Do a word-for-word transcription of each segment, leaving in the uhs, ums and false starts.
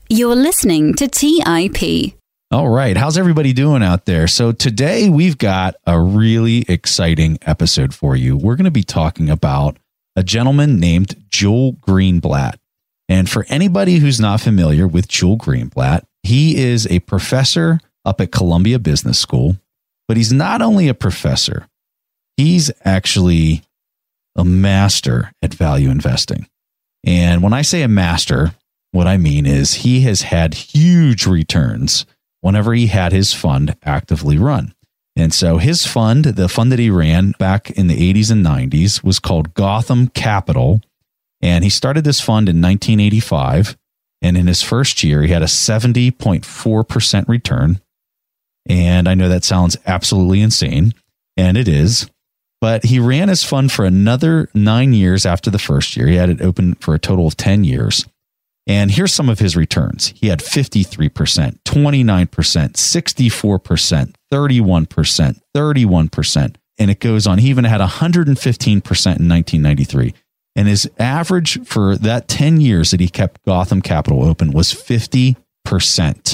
You're listening to T I P. All right. How's everybody doing out there? So today we've got a really exciting episode for you. We're going to be talking about a gentleman named Joel Greenblatt. And for anybody who's not familiar with Joel Greenblatt, he is a professor up at Columbia Business School, but he's not only a professor, he's actually a master at value investing. And when I say a master, what I mean is he has had huge returns whenever he had his fund actively run. And so his fund, the fund that he ran back in the eighties and nineties, was called Gotham Capital. And he started this fund in nineteen eighty-five. And in his first year, he had a seventy point four percent return. And I know that sounds absolutely insane, and it is. But he ran his fund for another nine years after the first year. He had it open for a total of ten years. And here's some of his returns. He had fifty-three percent, twenty-nine percent, sixty-four percent, thirty-one percent, thirty-one percent. And it goes on. He even had one hundred fifteen percent in nineteen ninety-three. And his average for that ten years that he kept Gotham Capital open was fifty percent.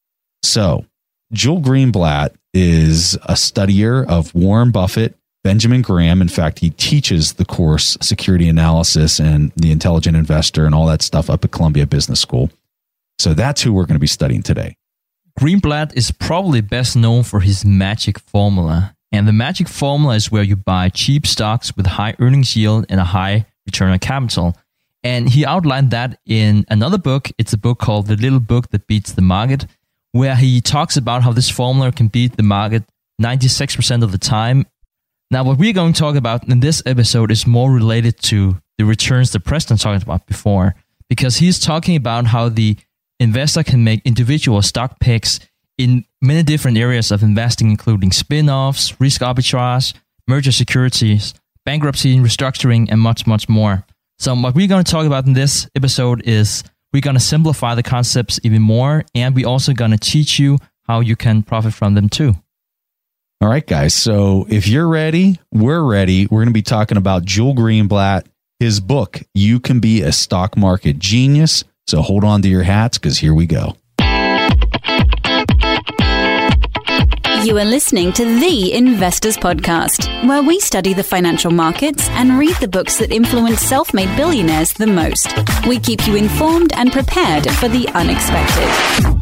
So Joel Greenblatt is a studier of Warren Buffett, Benjamin Graham. In fact, he teaches the course Security Analysis and the Intelligent Investor and all that stuff up at Columbia Business School. So that's who we're going to be studying today. Greenblatt is probably best known for his magic formula. And the magic formula is where you buy cheap stocks with high earnings yield and a high return on capital. And he outlined that in another book. It's a book called The Little Book That Beats the Market, where he talks about how this formula can beat the market ninety-six percent of the time. Now, what we're going to talk about in this episode is more related to the returns that Preston talked about before, because he's talking about how the investor can make individual stock picks in many different areas of investing, including spin-offs, risk arbitrage, merger securities, bankruptcy, restructuring, and much, much more. So what we're going to talk about in this episode is we're going to simplify the concepts even more, and we're also going to teach you how you can profit from them too. All right, guys. So if you're ready, we're ready. We're going to be talking about Joel Greenblatt, his book, You Can Be a Stock Market Genius. So hold on to your hats because here we go. You are listening to The Investors Podcast, where we study the financial markets and read the books that influence self-made billionaires the most. We keep you informed and prepared for the unexpected.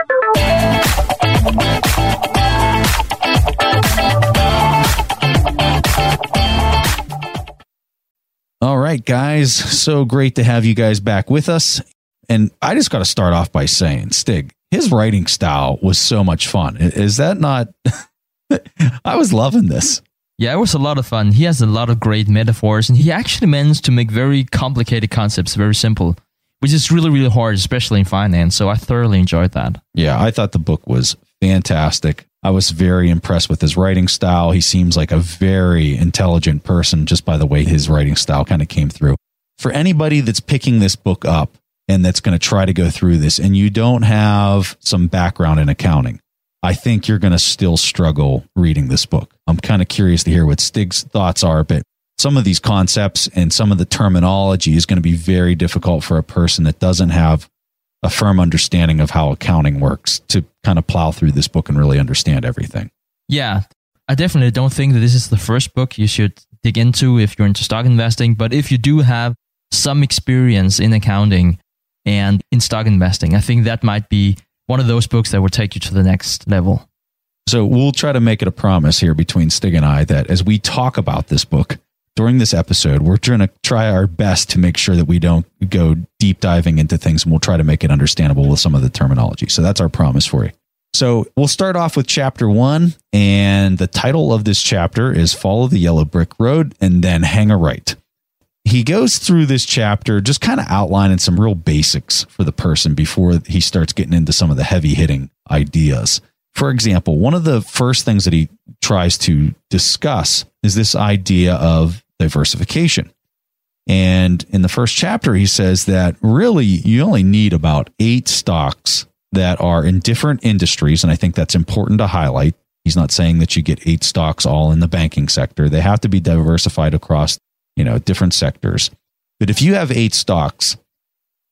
All right, guys. So great to have you guys back with us. And I just got to start off by saying, Stig, his writing style was so much fun. Is that not? I was loving this. Yeah, it was a lot of fun. He has a lot of great metaphors, and he actually managed to make very complicated concepts very simple, which is really, really hard, especially in finance. So I thoroughly enjoyed that. Yeah, I thought the book was fantastic. I was very impressed with his writing style. He seems like a very intelligent person just by the way his writing style kind of came through. For anybody that's picking this book up and that's going to try to go through this and you don't have some background in accounting, I think you're going to still struggle reading this book. I'm kind of curious to hear what Stig's thoughts are, but some of these concepts and some of the terminology is going to be very difficult for a person that doesn't have a firm understanding of how accounting works to kind of plow through this book and really understand everything. Yeah, I definitely don't think that this is the first book you should dig into if you're into stock investing. But if you do have some experience in accounting and in stock investing, I think that might be one of those books that will take you to the next level. So we'll try to make it a promise here between Stig and I that as we talk about this book during this episode, we're going to try our best to make sure that we don't go deep diving into things, and we'll try to make it understandable with some of the terminology. So that's our promise for you. So we'll start off with chapter one, and the title of this chapter is Follow the Yellow Brick Road and then Hang a Right. He goes through this chapter just kind of outlining some real basics for the person before he starts getting into some of the heavy hitting ideas. For example, one of the first things that he tries to discuss is this idea of diversification. And in the first chapter, he says that really you only need about eight stocks that are in different industries. And I think that's important to highlight. He's not saying that you get eight stocks all in the banking sector. They have to be diversified across, you know, different sectors. But if you have eight stocks,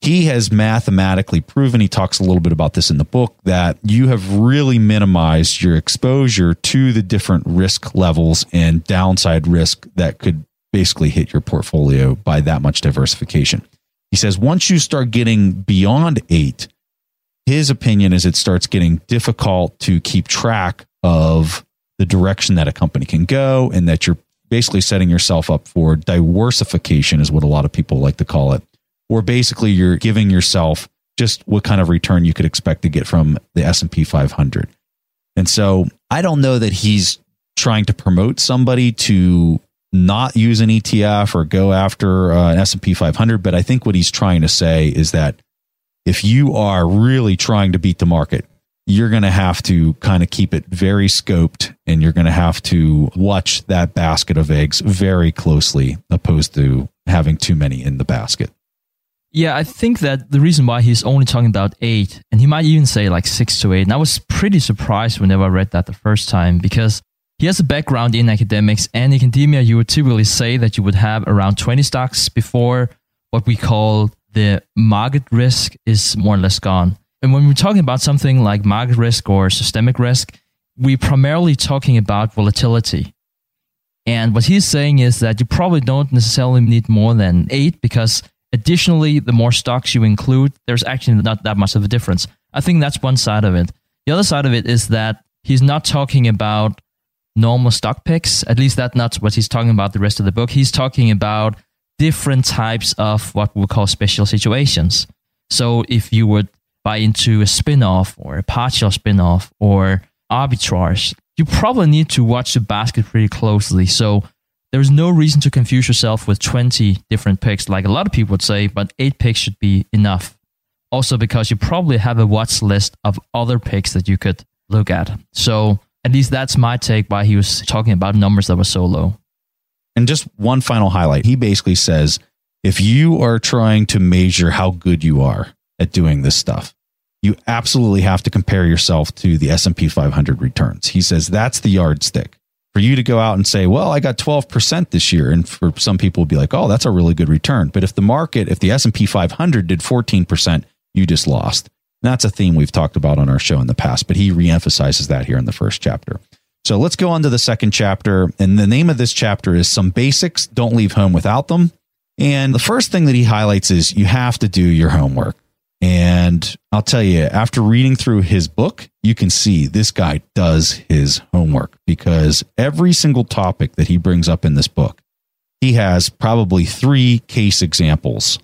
he has mathematically proven, he talks a little bit about this in the book, that you have really minimized your exposure to the different risk levels and downside risk that could basically hit your portfolio by that much diversification. He says once you start getting beyond eight, his opinion is it starts getting difficult to keep track of the direction that a company can go, and that you're basically setting yourself up for diversification is what a lot of people like to call it. Or basically you're giving yourself just what kind of return you could expect to get from the S and P five hundred. And so I don't know that he's trying to promote somebody to not use an E T F or go after uh, an S and P five hundred. But I think what he's trying to say is that if you are really trying to beat the market, you're going to have to kind of keep it very scoped, and you're going to have to watch that basket of eggs very closely, opposed to having too many in the basket. Yeah, I think that the reason why he's only talking about eight, and he might even say like six to eight, and I was pretty surprised whenever I read that the first time, because he has a background in academics, and in academia, you would typically say that you would have around twenty stocks before what we call the market risk is more or less gone. And when we're talking about something like market risk or systemic risk, we're primarily talking about volatility. And what he's saying is that you probably don't necessarily need more than eight, because additionally, the more stocks you include, there's actually not that much of a difference. I think that's one side of it. The other side of it is that he's not talking about normal stock picks. At least that's not what he's talking about the rest of the book. He's talking about different types of what we call special situations. So if you would buy into a spin-off or a partial spin-off or arbitrage, you probably need to watch the basket pretty closely. So there's no reason to confuse yourself with twenty different picks, like a lot of people would say, but eight picks should be enough. Also because you probably have a watch list of other picks that you could look at. So at least that's my take why he was talking about numbers that were so low. And just one final highlight. He basically says, if you are trying to measure how good you are at doing this stuff, you absolutely have to compare yourself to the S and P five hundred returns. He says that's the yardstick. For you to go out and say, well, I got twelve percent this year. And for some people would be like, oh, that's a really good return. But if the market, if the S and P five hundred did fourteen percent, you just lost. And that's a theme we've talked about on our show in the past, but he reemphasizes that here in the first chapter. So let's go on to the second chapter. And the name of this chapter is Some Basics, Don't Leave Home Without Them. And the first thing that he highlights is you have to do your homework. And I'll tell you, after reading through his book, you can see this guy does his homework, because every single topic that he brings up in this book, he has probably three case examples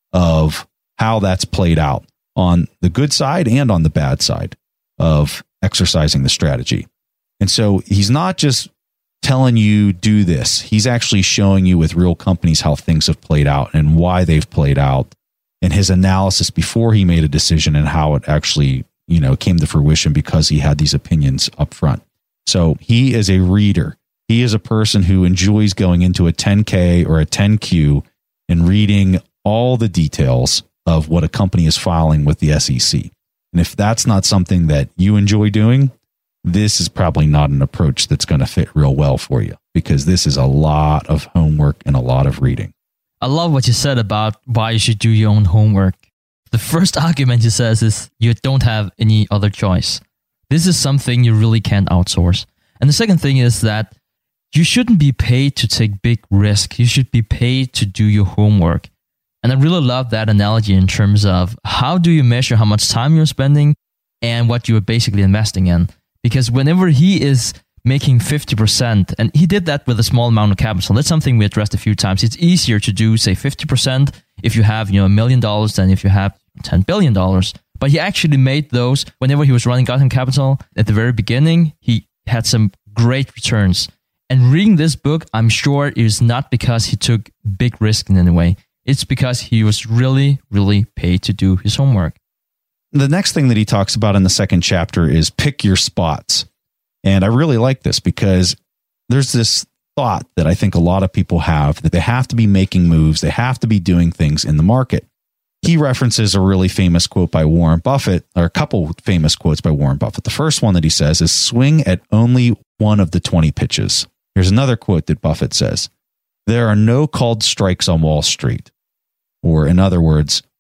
of how that's played out on the good side and on the bad side of exercising the strategy. And so he's not just telling you do this. He's actually showing you with real companies how things have played out and why they've played out, and his analysis before he made a decision and how it actually, you know, came to fruition because he had these opinions up front. So he is a reader. He is a person who enjoys going into a ten K or a ten Q and reading all the details of what a company is filing with the S E C. And if that's not something that you enjoy doing, this is probably not an approach that's going to fit real well for you, because this is a lot of homework and a lot of reading. I love what you said about why you should do your own homework. The first argument he says is you don't have any other choice. This is something you really can't outsource. And the second thing is that you shouldn't be paid to take big risk. You should be paid to do your homework. And I really love that analogy in terms of how do you measure how much time you're spending and what you're basically investing in. Because whenever he is making fifty percent, and he did that with a small amount of capital, that's something we addressed a few times. It's easier to do, say, fifty percent if you have, you know, a million dollars than if you have ten billion dollars. But he actually made those whenever he was running Gotham Capital at the very beginning. He had some great returns. And reading this book, I'm sure, is not because he took big risk in any way. It's because he was really, really paid to do his homework. The next thing that he talks about in the second chapter is pick your spots. And I really like this because there's this thought that I think a lot of people have that they have to be making moves. They have to be doing things in the market. He references a really famous quote by Warren Buffett, or a couple famous quotes by Warren Buffett. The first one that he says is swing at only one of the twenty pitches. Here's another quote that Buffett says, there are no called strikes on Wall Street. Or in other words,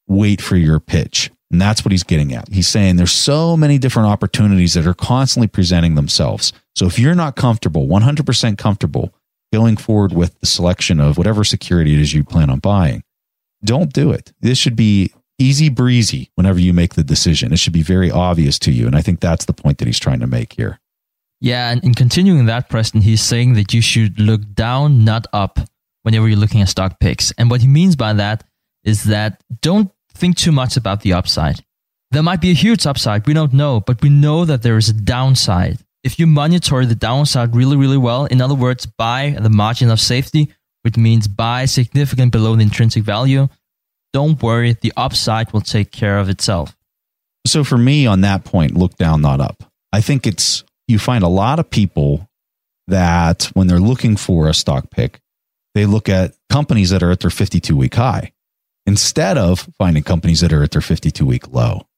wait for your pitch. And that's what he's getting at. He's saying there's so many different opportunities that are constantly presenting themselves. So if you're not comfortable, one hundred percent comfortable going forward with the selection of whatever security it is you plan on buying, don't do it. This should be easy breezy whenever you make the decision. It should be very obvious to you. And I think that's the point that he's trying to make here. Yeah, and in continuing that, Preston, he's saying that you should look down, not up, whenever you're looking at stock picks. And what he means by that is that don't think too much about the upside. There might be a huge upside, we don't know, but we know that there is a downside. If you monitor the downside really, really well, in other words, buy the margin of safety, which means buy significant below the intrinsic value, don't worry, the upside will take care of itself. So for me on that point, look down, not up. I think it's, you find a lot of people that when they're looking for a stock pick, they look at companies that are at their fifty-two week high instead of finding companies that are at their fifty-two week low.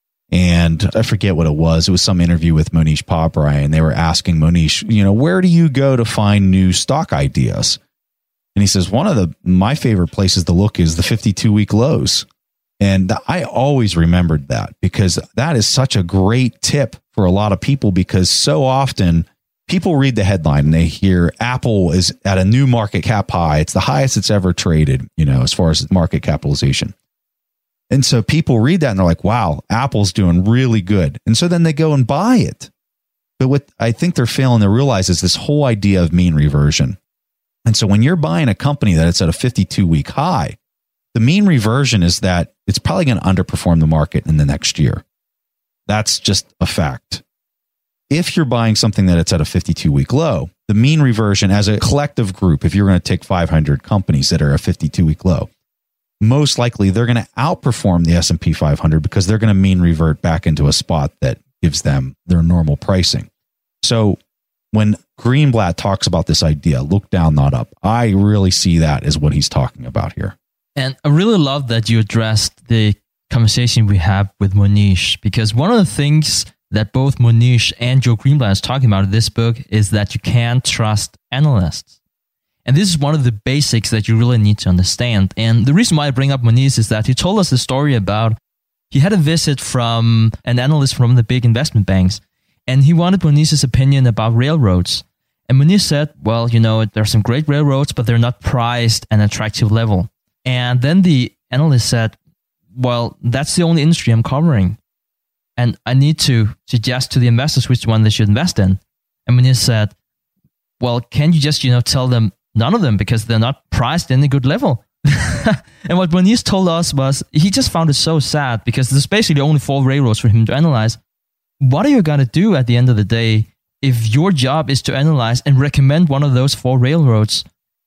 And I forget what it was. It was some interview with Mohnish Pabrai, and they were asking Mohnish, you know, where do you go to find new stock ideas? And he says, one of the, my favorite places to look is the fifty-two week lows. And I always remembered that because that is such a great tip for a lot of people, because so often people read the headline and they hear Apple is at a new market cap high. It's the highest it's ever traded, you know, as far as market capitalization. And so people read that and they're like, wow, Apple's doing really good. And so then they go and buy it. But what I think they're failing to realize is this whole idea of mean reversion. And so when you're buying a company that it's at a fifty-two week high, the mean reversion is that it's probably going to underperform the market in the next year. That's just a fact. If you're buying something that it's at a fifty-two week low, the mean reversion as a collective group, if you're going to take five hundred companies that are a fifty-two week low, most likely they're going to outperform the S and P five hundred because they're going to mean revert back into a spot that gives them their normal pricing. So when Greenblatt talks about this idea, look down, not up, I really see that as what he's talking about here. And I really love that you addressed the conversation we have with Mohnish, because one of the things that both Mohnish and Joe Greenblatt is talking about in this book is that you can't trust analysts. And this is one of the basics that you really need to understand. And the reason why I bring up Mohnish is that he told us the story about, he had a visit from an analyst from the big investment banks, and he wanted Mohnish's opinion about railroads. And Mohnish said, well, you know, there are some great railroads, but they're not priced at an attractive level. And then the analyst said, well, that's the only industry I'm covering, and I need to suggest to the investors which one they should invest in. And Mohnish said, well, can you just, you know, tell them none of them because they're not priced in a good level? And what Mohnish told us was he just found it so sad because there's basically only four railroads for him to analyze. What are you going to do at the end of the day if your job is to analyze and recommend one of those four railroads,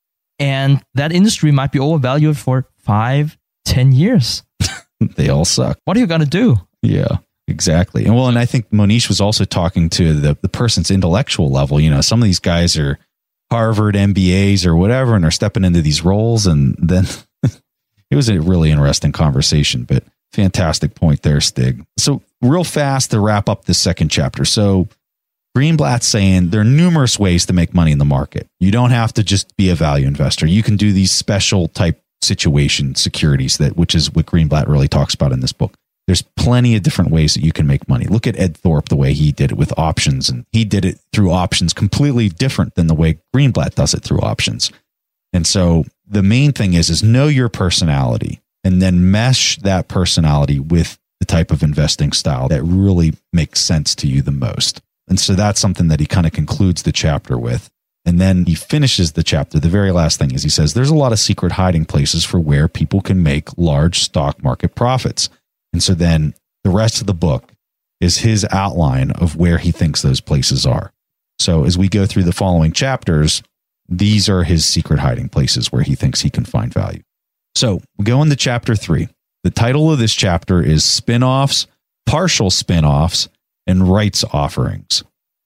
and that industry might be overvalued for five, ten years? They all suck. What are you going to do? Yeah, exactly. And well, and I think Mohnish was also talking to the, the person's intellectual level. You know, some of these guys are Harvard M B As or whatever, and are stepping into these roles. And then it was a really interesting conversation, but fantastic point there, Stig. So real fast to wrap up this second chapter. So Greenblatt's saying there are numerous ways to make money in the market. You don't have to just be a value investor. You can do these special type situation securities, that which is what Greenblatt really talks about in this book. There's plenty of different ways that you can make money. Look at Ed Thorpe, the way he did it with options, and he did it through options completely different than the way Greenblatt does it through options. And so the main thing is, is know your personality and then mesh that personality with the type of investing style that really makes sense to you the most. And so that's something that he kind of concludes the chapter with. And then he finishes the chapter. The very last thing is he says, there's a lot of secret hiding places for where people can make large stock market profits. And so then the rest of the book is his outline of where he thinks those places are. So as we go through the following chapters, these are his secret hiding places where he thinks he can find value. So we go into chapter three. The title of this chapter is Spinoffs, Partial Spinoffs, and Rights Offerings.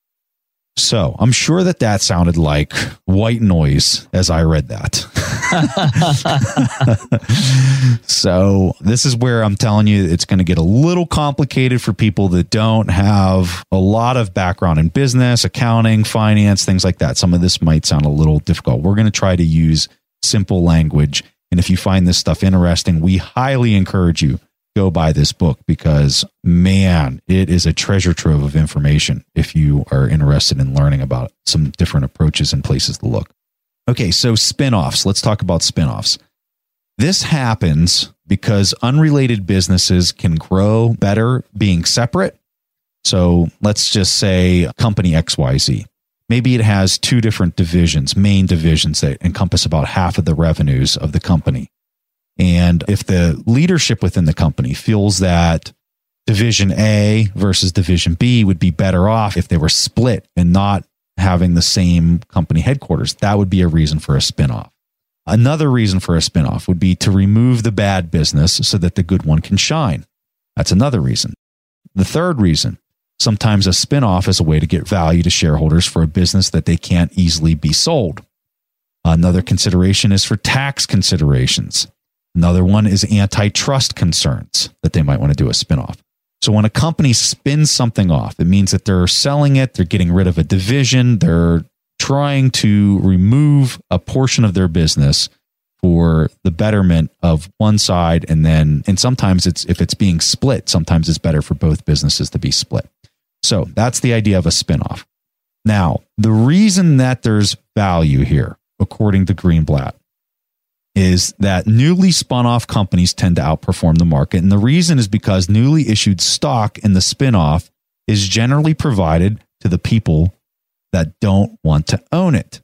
So I'm sure that that sounded like white noise as I read that. So this is where I'm telling you it's going to get a little complicated for people that don't have a lot of background in business, accounting, finance, things like that. Some of this might sound a little difficult. We're going to try to use simple language And if you find this stuff interesting, we highly encourage you go buy this book because, man, it is a treasure trove of information if you are interested in learning about some different approaches and places to look. Okay, so spinoffs. Let's talk about spinoffs. This happens because unrelated businesses can grow better being separate. So let's just say company X Y Z. Maybe it has two different divisions, main divisions that encompass about half of the revenues of the company. And if the leadership within the company feels that division A versus division B would be better off if they were split and not having the same company headquarters, that would be a reason for a spinoff. Another reason for a spinoff would be to remove the bad business so that the good one can shine. That's another reason. The third reason, sometimes a spinoff is a way to get value to shareholders for a business that they can't easily be sold. Another consideration is for tax considerations. Another one is antitrust concerns that they might want to do a spinoff. So when a company spins something off, it means that they're selling it, they're getting rid of a division, they're trying to remove a portion of their business for the betterment of one side. And then, and sometimes it's, if it's being split, sometimes it's better for both businesses to be split. So that's the idea of a spinoff. Now, the reason that there's value here, according to Greenblatt, is that newly spun off companies tend to outperform the market. And the reason is because newly issued stock in the spinoff is generally provided to the people that don't want to own it.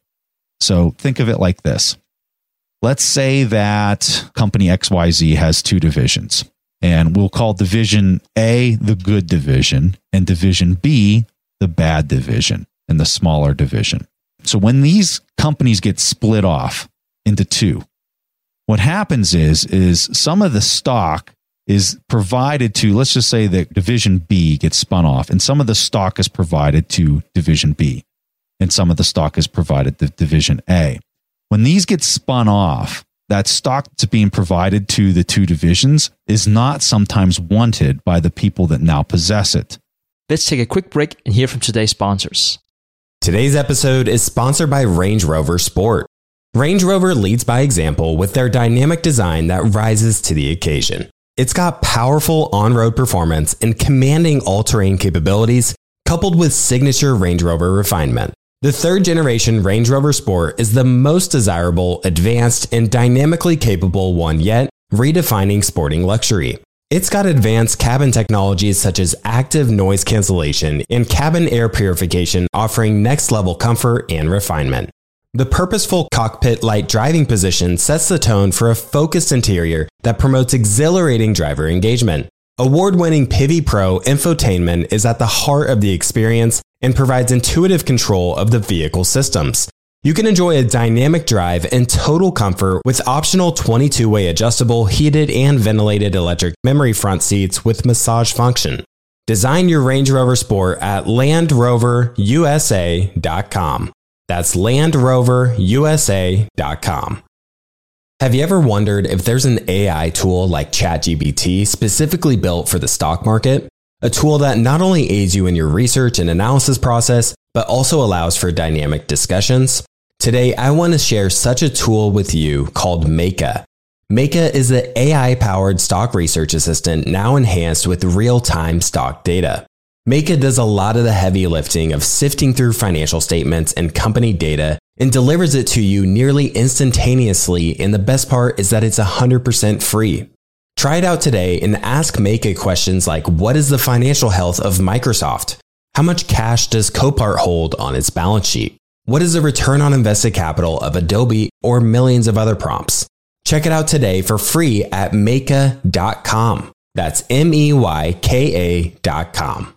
So think of it like this. Let's say that company X Y Z has two divisions, and we'll call division A the good division and division B the bad division and the smaller division. So when these companies get split off into two, what happens is, is some of the stock is provided to, let's just say that division B gets spun off, and some of the stock is provided to division B, and some of the stock is provided to division A. When these get spun off, that stock that's being provided to the two divisions is not sometimes wanted by the people that now possess it. Let's take a quick break and hear from today's sponsors. Today's episode is sponsored by Range Rover Sport. Range Rover leads by example with their dynamic design that rises to the occasion. It's got powerful on-road performance and commanding all-terrain capabilities, coupled with signature Range Rover refinement. The third generation Range Rover Sport is the most desirable, advanced, and dynamically capable one yet, redefining sporting luxury. It's got advanced cabin technologies such as active noise cancellation and cabin air purification, offering next-level comfort and refinement. The purposeful cockpit-like driving position sets the tone for a focused interior that promotes exhilarating driver engagement. Award-winning Pivi Pro infotainment is at the heart of the experience and provides intuitive control of the vehicle systems. You can enjoy a dynamic drive and total comfort with optional twenty-two way adjustable, heated and ventilated electric memory front seats with massage function. Design your Range Rover Sport at land rover u s a dot com. That's land rover u s a dot com. Have you ever wondered if there's an A I tool like ChatGPT specifically built for the stock market? A tool that not only aids you in your research and analysis process, but also allows for dynamic discussions? Today, I want to share such a tool with you called Meyka. Meyka is the A I-powered stock research assistant now enhanced with real-time stock data. Meyka does a lot of the heavy lifting of sifting through financial statements and company data and delivers it to you nearly instantaneously, and the best part is that it's one hundred percent free. Try it out today and ask Meyka questions like, what is the financial health of Microsoft? How much cash does Copart hold on its balance sheet? What is the return on invested capital of Adobe, or millions of other prompts? Check it out today for free at meyka dot com. That's M E Y K A dot com.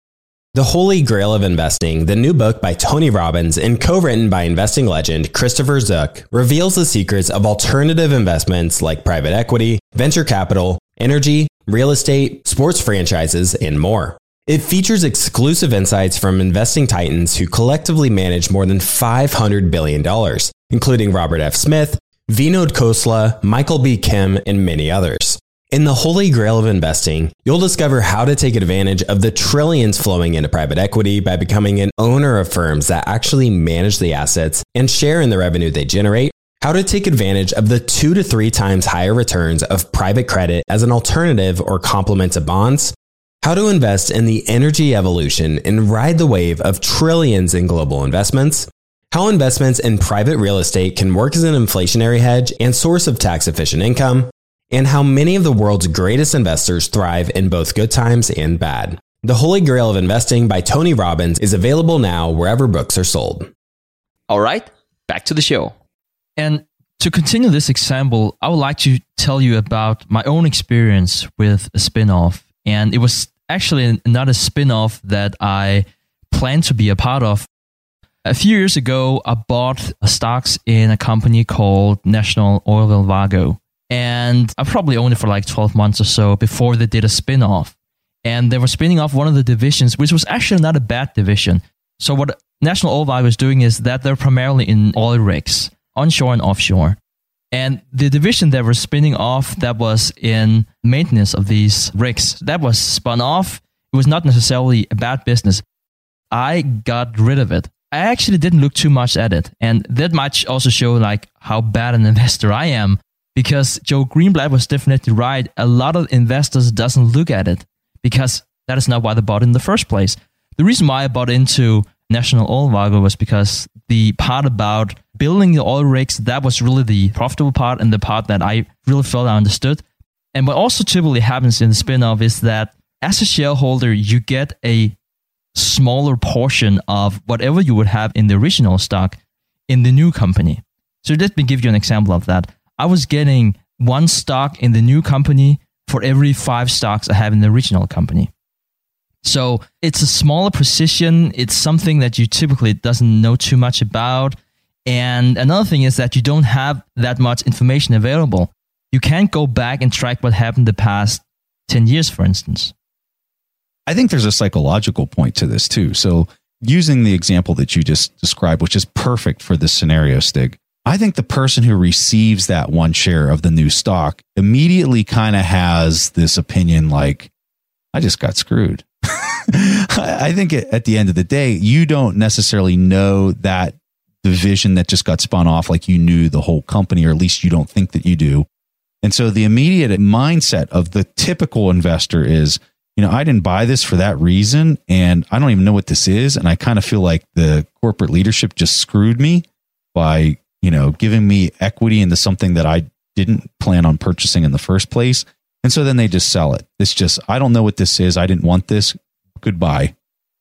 The Holy Grail of Investing, the new book by Tony Robbins and co-written by investing legend Christopher Zook, reveals the secrets of alternative investments like private equity, venture capital, energy, real estate, sports franchises, and more. It features exclusive insights from investing titans who collectively manage more than five hundred billion dollars, including Robert F. Smith, Vinod Khosla, Michael B. Kim, and many others. In the Holy Grail of Investing, you'll discover how to take advantage of the trillions flowing into private equity by becoming an owner of firms that actually manage the assets and share in the revenue they generate, how to take advantage of the two to three times higher returns of private credit as an alternative or complement to bonds, how to invest in the energy evolution and ride the wave of trillions in global investments, how investments in private real estate can work as an inflationary hedge and source of tax-efficient income, and how many of the world's greatest investors thrive in both good times and bad. The Holy Grail of Investing by Tony Robbins is available now wherever books are sold. All right, back to the show. And to continue this example, I would like to tell you about my own experience with a spin-off. And it was actually not a spin-off that I planned to be a part of. A few years ago, I bought stocks in a company called National Oilwell-Vargo. And I probably owned it for like twelve months or so before they did a spin-off. And they were spinning off one of the divisions, which was actually not a bad division. So what National Oilwell was doing is that they're primarily in oil rigs, onshore and offshore. And the division that were spinning off that was in maintenance of these rigs, that was spun off. It was not necessarily a bad business. I got rid of it. I actually didn't look too much at it. And that might also show like how bad an investor I am, because Joe Greenblatt was definitely right. A lot of investors doesn't look at it because that is not why they bought in the first place. The reason why I bought into National Oilwell was because the part about building the oil rigs, that was really the profitable part and the part that I really felt I understood. And what also typically happens in the spin-off is that as a shareholder, you get a smaller portion of whatever you would have in the original stock in the new company. So let me give you an example of that. I was getting one stock in the new company for every five stocks I have in the original company. So it's a smaller position. It's something that you typically doesn't know too much about. And another thing is that you don't have that much information available. You can't go back and track what happened the past ten years, for instance. I think there's a psychological point to this too. So using the example that you just described, which is perfect for this scenario, Stig, I think the person who receives that one share of the new stock immediately kind of has this opinion like, I just got screwed. I think at the end of the day, you don't necessarily know that division that just got spun off like you knew the whole company, or at least you don't think that you do. And so the immediate mindset of the typical investor is, you know, I didn't buy this for that reason, and I don't even know what this is. And I kind of feel like the corporate leadership just screwed me by, you know, giving me equity into something that I didn't plan on purchasing in the first place. And so then they just sell it. It's just, I don't know what this is. I didn't want this. Goodbye.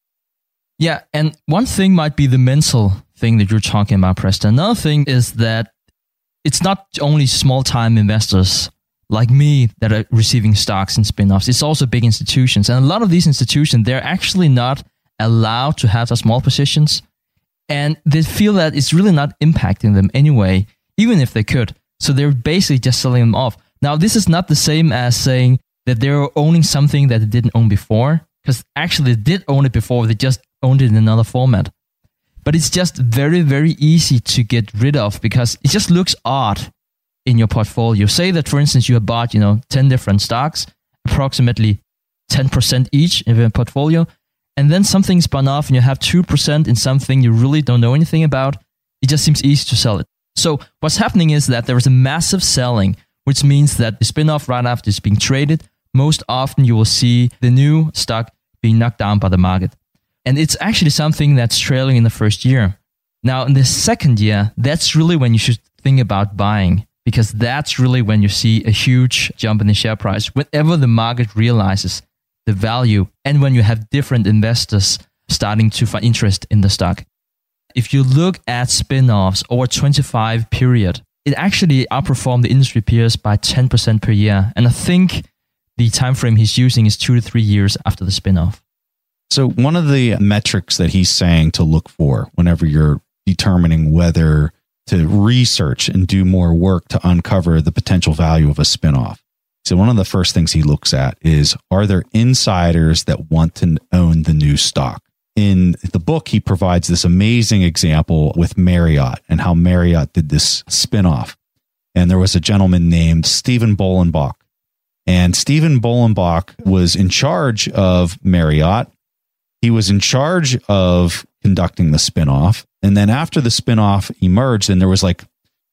Yeah. And one thing might be the mental thing that you're talking about, Preston. Another thing is that it's not only small time investors like me that are receiving stocks and spin-offs. It's also big institutions. And a lot of these institutions, they're actually not allowed to have the small positions. And they feel that it's really not impacting them anyway, even if they could. So they're basically just selling them off. Now, this is not the same as saying that they're owning something that they didn't own before, because actually they did own it before. They just owned it in another format. But it's just very, very easy to get rid of because it just looks odd in your portfolio. Say that, for instance, you have bought, you know, ten different stocks, approximately ten percent each in your portfolio, and then something spun off and you have two percent in something you really don't know anything about. It just seems easy to sell it. So what's happening is that there is a massive selling, which means that the spin-off right after is being traded, most often you will see the new stock being knocked down by the market. And it's actually something that's trailing in the first year. Now, in the second year, that's really when you should think about buying, because that's really when you see a huge jump in the share price, whenever the market realizes the value and when you have different investors starting to find interest in the stock. If you look at spin-offs over a twenty-five period, it actually outperformed the industry peers by ten percent per year. And I think the time frame he's using is two to three years after the spin-off. So one of the metrics that he's saying to look for whenever you're determining whether to research and do more work to uncover the potential value of a spinoff. So one of the first things he looks at is, are there insiders that want to own the new stock? In the book, he provides this amazing example with Marriott and how Marriott did this spinoff. And there was a gentleman named Stephen Bolenbach. And Stephen Bolenbach was in charge of Marriott. He was in charge of conducting the spinoff. And then after the spinoff emerged, and there was like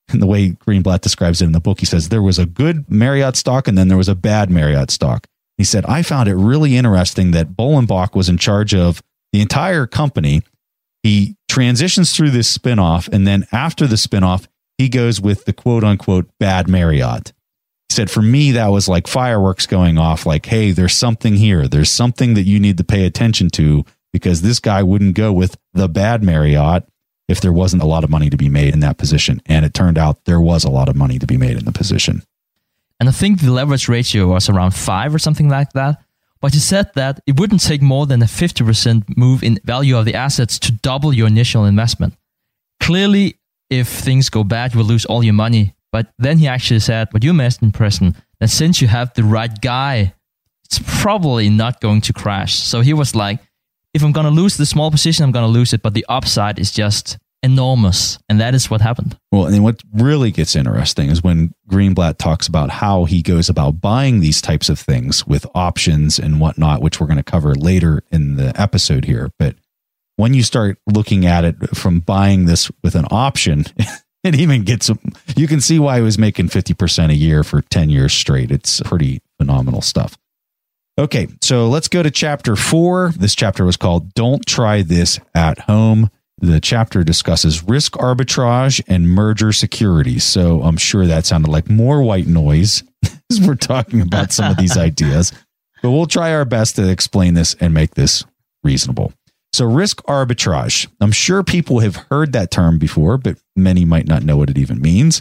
And the way Greenblatt describes it in the book, he says there was a good Marriott stock and then there was a bad Marriott stock. He said, I found it really interesting that Bolenbach was in charge of the entire company. He transitions through this spinoff, and then after the spinoff, he goes with the quote unquote bad Marriott. He said, for me, that was like fireworks going off, like, hey, there's something here. There's something that you need to pay attention to, because this guy wouldn't go with the bad Marriott if there wasn't a lot of money to be made in that position. And it turned out there was a lot of money to be made in the position. And I think the leverage ratio was around five or something like that. But he said that it wouldn't take more than a fifty percent move in value of the assets to double your initial investment. Clearly, if things go bad, you will lose all your money. But then he actually said, what you mentioned, Preston, that since you have the right guy, it's probably not going to crash. So he was like, if I'm going to lose the small position, I'm going to lose it. But the upside is just enormous. And that is what happened. Well, and what really gets interesting is when Greenblatt talks about how he goes about buying these types of things with options and whatnot, which we're going to cover later in the episode here. But when you start looking at it from buying this with an option, it even gets, you can see why he was making fifty percent a year for ten years straight. It's pretty phenomenal stuff. Okay, so let's go to chapter four. This chapter was called Don't Try This at Home. The chapter discusses risk arbitrage and merger securities. So I'm sure that sounded like more white noise as we're talking about some of these ideas. But we'll try our best to explain this and make this reasonable. So risk arbitrage. I'm sure people have heard that term before, but many might not know what it even means.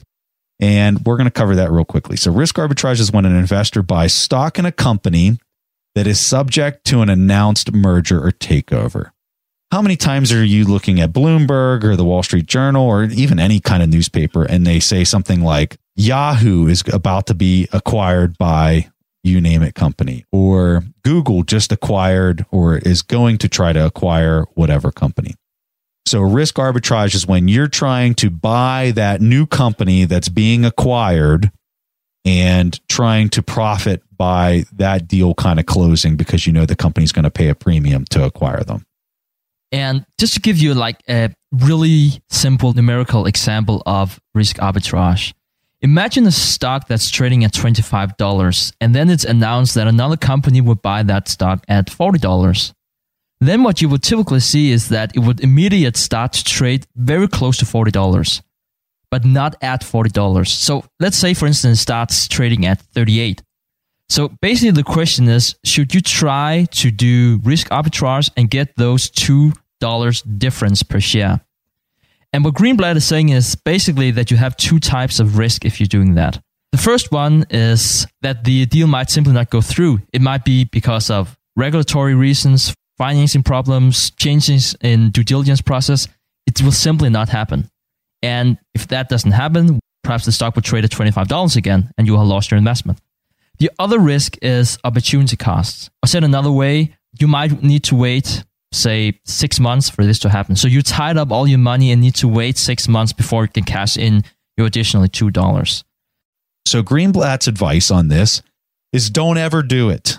And we're going to cover that real quickly. So risk arbitrage is when an investor buys stock in a company that is subject to an announced merger or takeover. How many times are you looking at Bloomberg or the Wall Street Journal or even any kind of newspaper and they say something like Yahoo is about to be acquired by you name it company, or Google just acquired or is going to try to acquire whatever company? So risk arbitrage is when you're trying to buy that new company that's being acquired and trying to profit by that deal kind of closing because you know the company's going to pay a premium to acquire them. And just to give you like a really simple numerical example of risk arbitrage, imagine a stock that's trading at twenty-five dollars and then it's announced that another company would buy that stock at forty dollars. Then what you would typically see is that it would immediately start to trade very close to forty dollars, but not at forty dollars. So let's say, for instance, it starts trading at thirty-eight dollars. So basically the question is, should you try to do risk arbitrage and get those two dollars difference per share? And what Greenblatt is saying is basically that you have two types of risk if you're doing that. The first one is that the deal might simply not go through. It might be because of regulatory reasons, financing problems, changes in due diligence process. It will simply not happen. And if that doesn't happen, perhaps the stock would trade at twenty-five dollars again and you will have lost your investment. The other risk is opportunity costs. Or said another way, you might need to wait, say, six months for this to happen. So you tied up all your money and need to wait six months before you can cash in your additionally two dollars. So Greenblatt's advice on this is don't ever do it,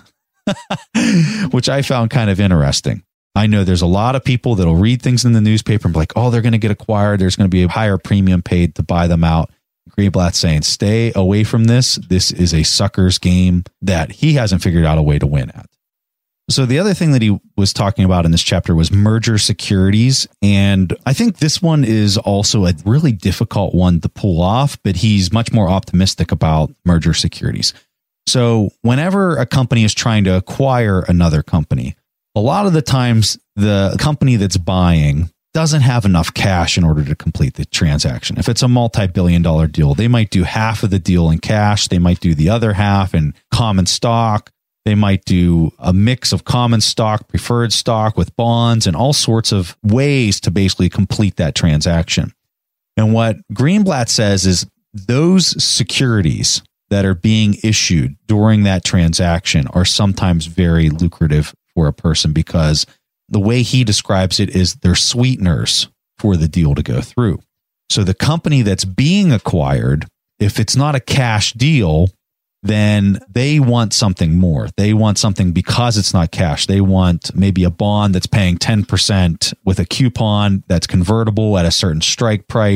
which I found kind of interesting. I know there's a lot of people that'll read things in the newspaper and be like, oh, they're going to get acquired. There's going to be a higher premium paid to buy them out. Greenblatt's saying, stay away from this. This is a sucker's game that he hasn't figured out a way to win at. So the other thing that he was talking about in this chapter was merger securities. And I think this one is also a really difficult one to pull off, but he's much more optimistic about merger securities. So whenever a company is trying to acquire another company, a lot of the times the company that's buying doesn't have enough cash in order to complete the transaction. If it's a multi-billion dollar deal, they might do half of the deal in cash. They might do the other half in common stock. They might do a mix of common stock, preferred stock with bonds and all sorts of ways to basically complete that transaction. And what Greenblatt says is those securities that are being issued during that transaction are sometimes very lucrative for a person because the way he describes it is they're sweeteners for the deal to go through. So the company that's being acquired, if it's not a cash deal, then they want something more. They want something because it's not cash. They want maybe a bond that's paying ten percent with a coupon that's convertible at a certain strike price.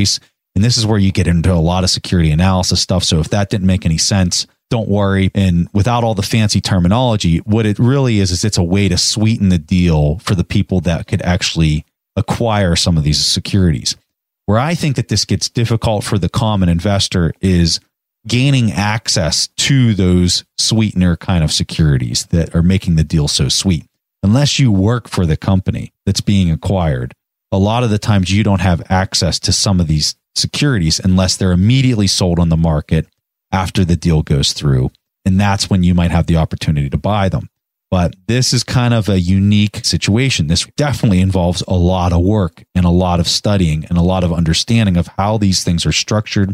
And this is where you get into a lot of security analysis stuff. So if that didn't make any sense, don't worry. And without all the fancy terminology, what it really is, is it's a way to sweeten the deal for the people that could actually acquire some of these securities. Where I think that this gets difficult for the common investor is gaining access to those sweetener kind of securities that are making the deal so sweet. Unless you work for the company that's being acquired, a lot of the times you don't have access to some of these securities unless they're immediately sold on the market after the deal goes through. And that's when you might have the opportunity to buy them. But this is kind of a unique situation. This definitely involves a lot of work and a lot of studying and a lot of understanding of how these things are structured,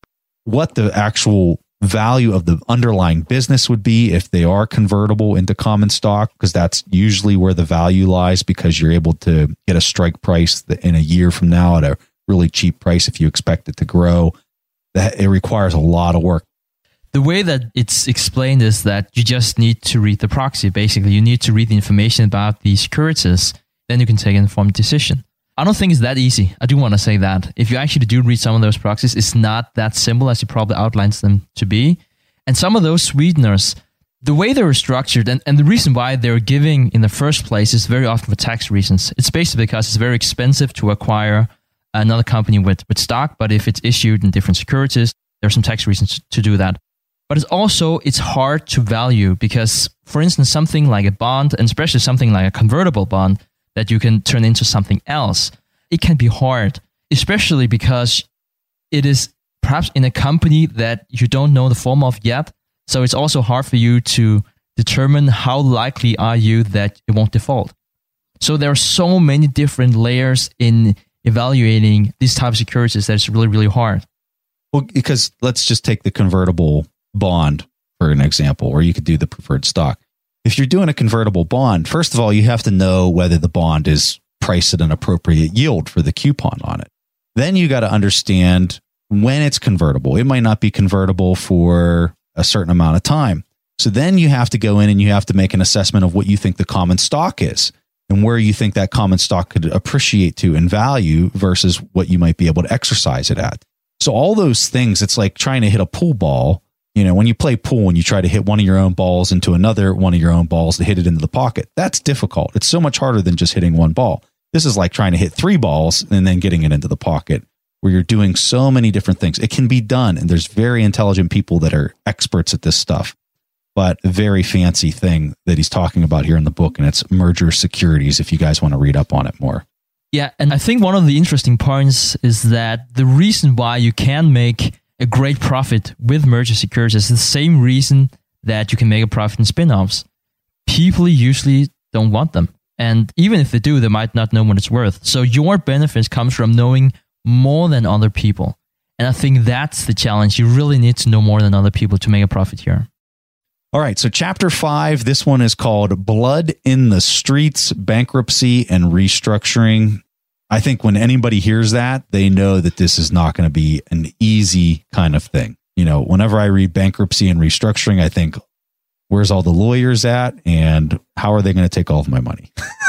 what the actual value of the underlying business would be if they are convertible into common stock, because that's usually where the value lies, because you're able to get a strike price in a year from now at a really cheap price if you expect it to grow. That it requires a lot of work. The way that it's explained is that you just need to read the proxy. Basically, you need to read the information about the securities, then you can take an informed decision. I don't think it's that easy. I do want to say that. If you actually do read some of those proxies, it's not that simple as he probably outlines them to be. And some of those sweeteners, the way they were structured, and, and the reason why they're giving in the first place is very often for tax reasons. It's basically because it's very expensive to acquire another company with, with stock, but if it's issued in different securities, there's some tax reasons to do that. But it's also, it's hard to value because, for instance, something like a bond, and especially something like a convertible bond that you can turn into something else, it can be hard, especially because it is perhaps in a company that you don't know the form of yet. So it's also hard for you to determine how likely are you that it won't default. So there are so many different layers in evaluating these type of securities that it's really, really hard. Well, because let's just take the convertible bond for an example, or you could do the preferred stock. If you're doing a convertible bond, first of all, you have to know whether the bond is priced at an appropriate yield for the coupon on it. Then you got to understand when it's convertible. It might not be convertible for a certain amount of time. So then you have to go in and you have to make an assessment of what you think the common stock is and where you think that common stock could appreciate to in value versus what you might be able to exercise it at. So all those things, it's like trying to hit a pool ball. You know, when you play pool and you try to hit one of your own balls into another one of your own balls to hit it into the pocket, that's difficult. It's so much harder than just hitting one ball. This is like trying to hit three balls and then getting it into the pocket, where you're doing so many different things. It can be done, and there's very intelligent people that are experts at this stuff. But a very fancy thing that he's talking about here in the book, and it's merger securities, if you guys want to read up on it more. Yeah, and I think one of the interesting points is that the reason why you can make a great profit with merger securities is the same reason that you can make a profit in spin-offs. People usually don't want them. And even if they do, they might not know what it's worth. So your benefits comes from knowing more than other people. And I think that's the challenge. You really need to know more than other people to make a profit here. All right, so chapter five, this one is called Blood in the Streets, Bankruptcy and Restructuring. I think when anybody hears that, they know that this is not going to be an easy kind of thing. You know, whenever I read bankruptcy and restructuring, I think, where's all the lawyers at and how are they going to take all of my money?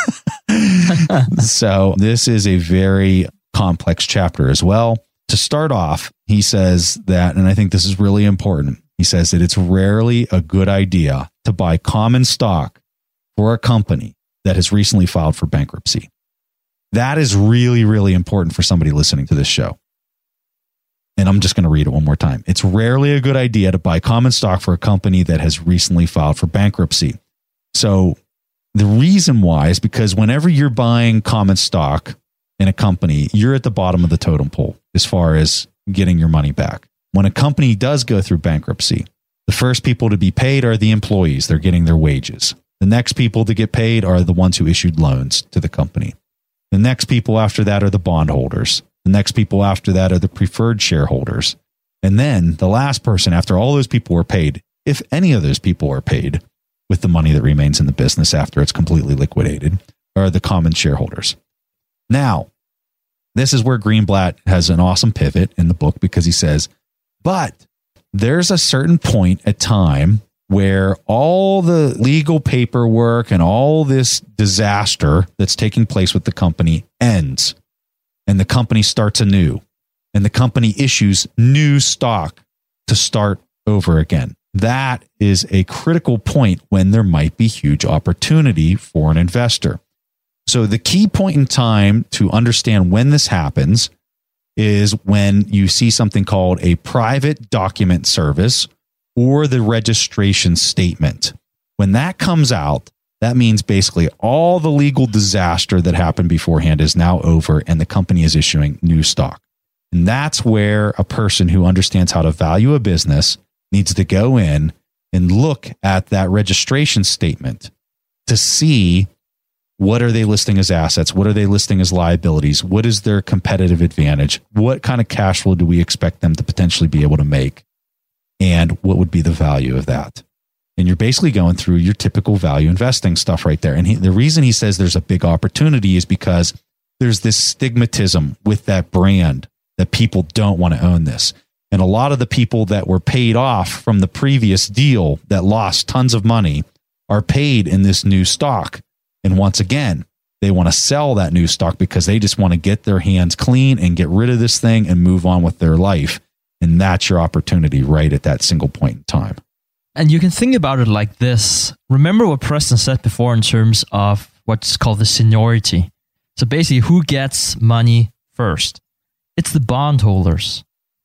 So this is a very complex chapter as well. To start off, he says that, and I think this is really important, he says that it's rarely a good idea to buy common stock for a company that has recently filed for bankruptcy. That is really, really important for somebody listening to this show. And I'm just going to read it one more time. It's rarely a good idea to buy common stock for a company that has recently filed for bankruptcy. So the reason why is because whenever you're buying common stock in a company, you're at the bottom of the totem pole as far as getting your money back. When a company does go through bankruptcy, the first people to be paid are the employees. They're getting their wages. The next people to get paid are the ones who issued loans to the company. The next people after that are the bondholders. The next people after that are the preferred shareholders. And then the last person after all those people were paid, if any of those people are paid with the money that remains in the business after it's completely liquidated, are the common shareholders. Now, this is where Greenblatt has an awesome pivot in the book because he says, but there's a certain point at time where all the legal paperwork and all this disaster that's taking place with the company ends and the company starts anew. and the company issues new stock to start over again. That is a critical point when there might be huge opportunity for an investor. So the key point in time to understand when this happens is when you see something called a private document service or the registration statement. When that comes out, that means basically all the legal disaster that happened beforehand is now over and the company is issuing new stock. And that's where a person who understands how to value a business needs to go in and look at that registration statement to see what are they listing as assets? What are they listing as liabilities? What is their competitive advantage? What kind of cash flow do we expect them to potentially be able to make? And what would be the value of that? And you're basically going through your typical value investing stuff right there. And he, the reason he says there's a big opportunity is because there's this stigmatism with that brand that people don't want to own this. And a lot of the people that were paid off from the previous deal that lost tons of money are paid in this new stock. And once again, they want to sell that new stock because they just want to get their hands clean and get rid of this thing and move on with their life. And that's your opportunity right at that single point in time. And you can think about it like this. Remember what Preston said before in terms of what's called the seniority. So basically, who gets money first? It's the bondholders.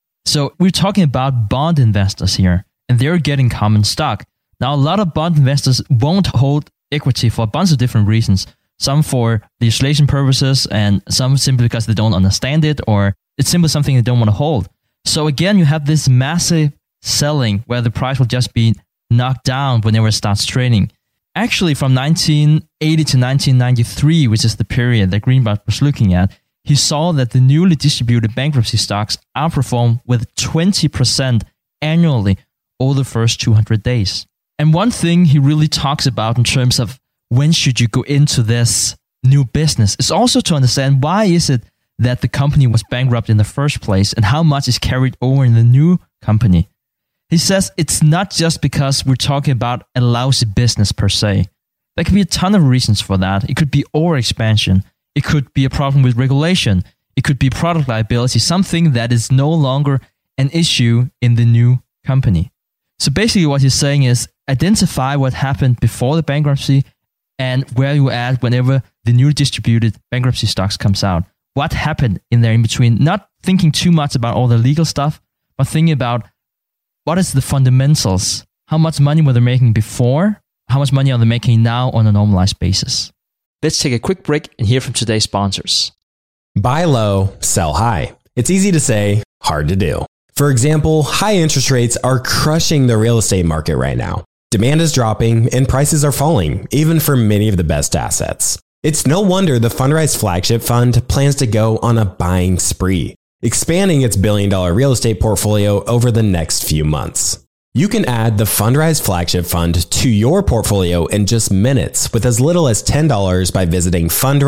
So we're talking about bond investors here, and they're getting common stock. Now, a lot of bond investors won't hold equity for a bunch of different reasons. Some for legislation purposes, and some simply because they don't understand it, or it's simply something they don't want to hold. So again, you have this massive selling where the price will just be knocked down whenever it starts trading. Actually, from nineteen eighty to nineteen ninety-three, which is the period that Greenblatt was looking at, he saw that the newly distributed bankruptcy stocks outperformed with twenty percent annually over the first two hundred days. And one thing he really talks about in terms of when should you go into this new business is also to understand why is it that the company was bankrupt in the first place and how much is carried over in the new company. He says it's not just because we're talking about a lousy business per se. There could be a ton of reasons for that. It could be overexpansion. It could be a problem with regulation. It could be product liability, something that is no longer an issue in the new company. So basically what he's saying is identify what happened before the bankruptcy and where you're at whenever the new distributed bankruptcy stocks comes out. What happened in there in between? Not thinking too much about all the legal stuff, but thinking about what is the fundamentals? How much money were they making before? How much money are they making now on a normalized basis? Let's take a quick break and hear from today's sponsors. Buy low, sell high. It's easy to say, hard to do. For example, high interest rates are crushing the real estate market right now. Demand is dropping and prices are falling, even for many of the best assets. It's no wonder the Fundrise Flagship Fund plans to go on a buying spree, expanding its billion dollar real estate portfolio over the next few months. You can add the Fundrise Flagship Fund to your portfolio in just minutes with as little as ten dollars by visiting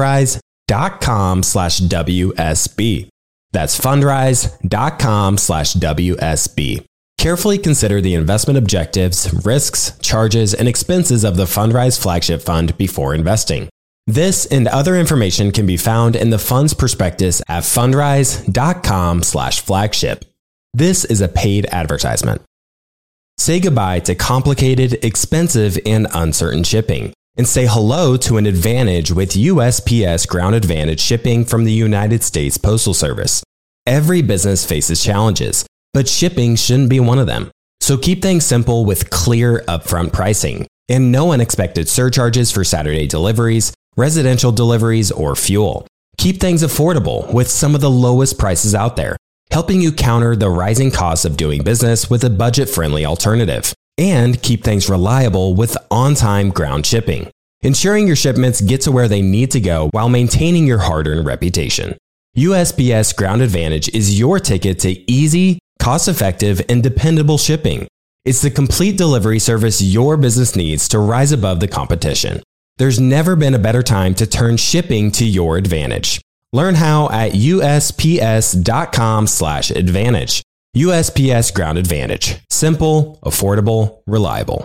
fundrise.com slash WSB. That's fundrise.com slash WSB. Carefully consider the investment objectives, risks, charges, and expenses of the Fundrise Flagship Fund before investing. This and other information can be found in the fund's prospectus at fundrise.com slash flagship. This is a paid advertisement. Say goodbye to complicated, expensive, and uncertain shipping, and say hello to an advantage with U S P S Ground Advantage shipping from the United States Postal Service. Every business faces challenges, but shipping shouldn't be one of them. So keep things simple with clear upfront pricing and no unexpected surcharges for Saturday deliveries, residential deliveries, or fuel. Keep things affordable with some of the lowest prices out there, helping you counter the rising costs of doing business with a budget-friendly alternative. And keep things reliable with on-time ground shipping, ensuring your shipments get to where they need to go while maintaining your hard-earned reputation. U S P S Ground Advantage is your ticket to easy, cost-effective, and dependable shipping. It's the complete delivery service your business needs to rise above the competition. There's never been a better time to turn shipping to your advantage. Learn how at usps.com slash advantage. U S P S Ground Advantage. Simple, affordable, reliable.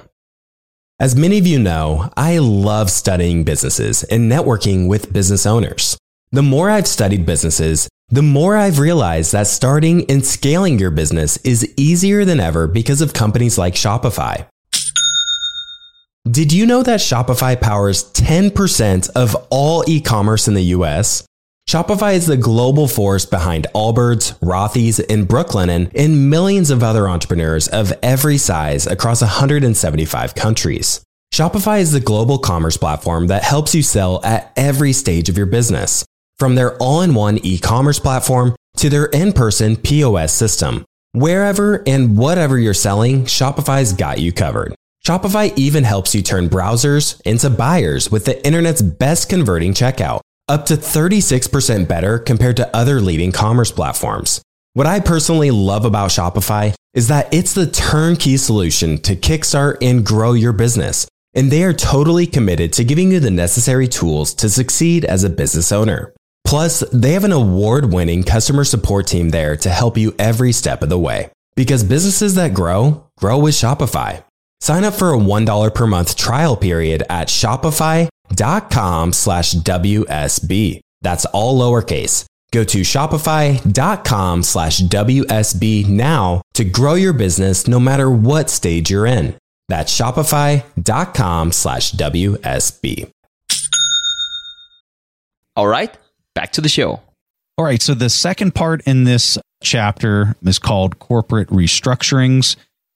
As many of you know, I love studying businesses and networking with business owners. The more I've studied businesses, The more I've realized that starting and scaling your business is easier than ever because of companies like Shopify. Did you know that Shopify powers ten percent of all e-commerce in the U S? Shopify is the global force behind Allbirds, Rothy's, and Brooklinen, and millions of other entrepreneurs of every size across one hundred seventy-five countries. Shopify is the global commerce platform that helps you sell at every stage of your business. From their all-in-one e-commerce platform to their in-person P O S system. Wherever and whatever you're selling, Shopify's got you covered. Shopify even helps you turn browsers into buyers with the internet's best converting checkout, up to thirty-six percent better compared to other leading commerce platforms. What I personally love about Shopify is that it's the turnkey solution to kickstart and grow your business, and they are totally committed to giving you the necessary tools to succeed as a business owner. Plus, they have an award-winning customer support team there to help you every step of the way. Because businesses that grow, grow with Shopify. Sign up for a one dollar per month trial period at shopify.com slash WSB. That's all lowercase. Go to shopify.com slash WSB now to grow your business no matter what stage you're in. That's shopify.com slash WSB. All right. Back to the show. All right. So the second part in this chapter is called corporate restructurings.